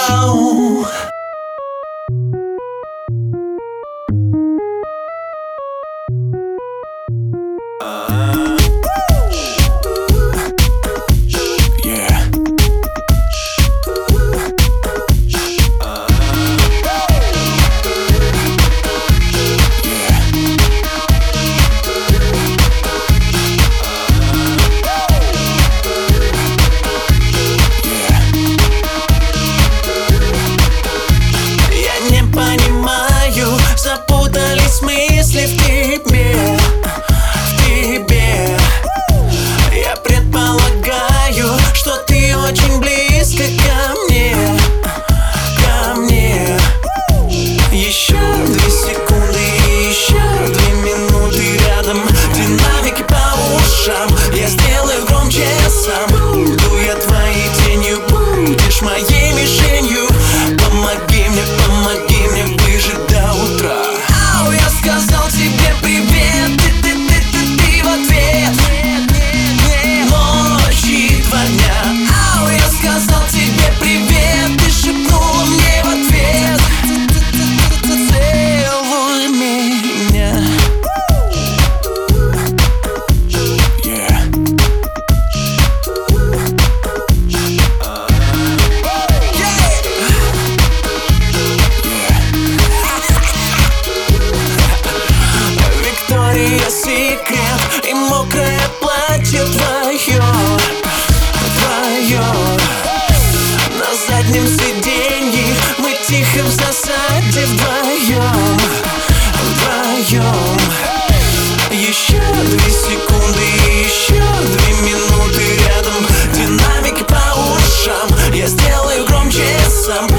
Запутались мысли в тебе, в тебе. Я предполагаю, что ты очень близко ко мне, ко мне. Еще 2 секунды, еще 2 минуты рядом. Динамики по ушам, я сделаю громче сам. Буду я твоей тенью, будешь моей мишенью. Помоги мне выжить до утра. Я сказал тебе привет, ты в ответ. Ночь и 2 дня. Я сказал тебе привет, ты шепнула мне в ответ. Целуй меня. Виктория Секрет и мокрое платье твое, твое. На заднем сиденье мы тихо в засаде вдвоем, вдвоем. Еще 2 секунды, еще 2 минуты рядом. Динамики по ушам, я сделаю громче сам.